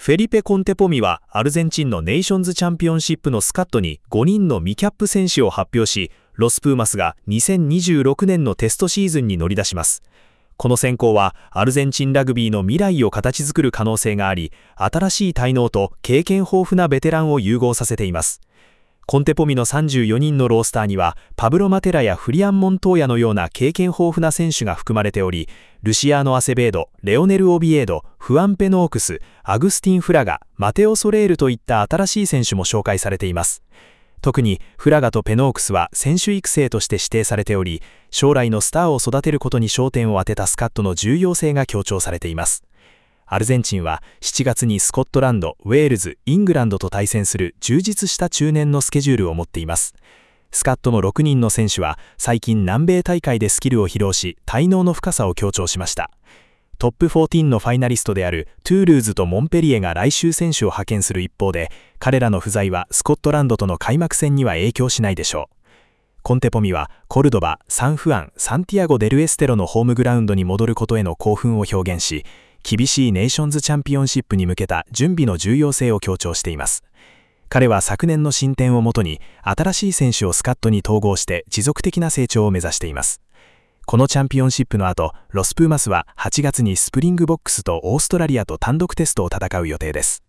フェリペ・コンテポミはアルゼンチンのネーションズチャンピオンシップのスカットに5人の未キャップ選手を発表し、ロスプーマスが2026年のテストシーズンに乗り出します。この選考はアルゼンチンラグビーの未来を形作る可能性があり、新しい才能と経験豊富なベテランを融合させています。コンテポミの34人のロースターには、パブロ・マテラやフリアン・モントーヤのような経験豊富な選手が含まれており、ルシアーノ・アセベード、レオネル・オビエード、フアン・ペノークス、アグスティン・フラガ、マテオ・ソレールといった新しい選手も紹介されています。特にフラガとペノークスは選手育成として指定されており、将来のスターを育てることに焦点を当てたスカットの重要性が強調されています。アルゼンチンは7月にスコットランド、ウェールズ、イングランドと対戦する充実した中年のスケジュールを持っています。スカットの6人の選手は最近南米大会でスキルを披露し、才能の深さを強調しました。トップ14のファイナリストであるトゥールーズとモンペリエが来週選手を派遣する一方で、彼らの不在はスコットランドとの開幕戦には影響しないでしょう。コンテポミはコルドバ、サンフアン、サンティアゴ・デルエステロのホームグラウンドに戻ることへの興奮を表現し、厳しいネーションズチャンピオンシップに向けた準備の重要性を強調しています。彼は昨年の進展をもとに新しい選手をスカットに統合して持続的な成長を目指しています。このチャンピオンシップの後、ロスプーマスは8月にスプリングボックスとオーストラリアと単独テストを戦う予定です。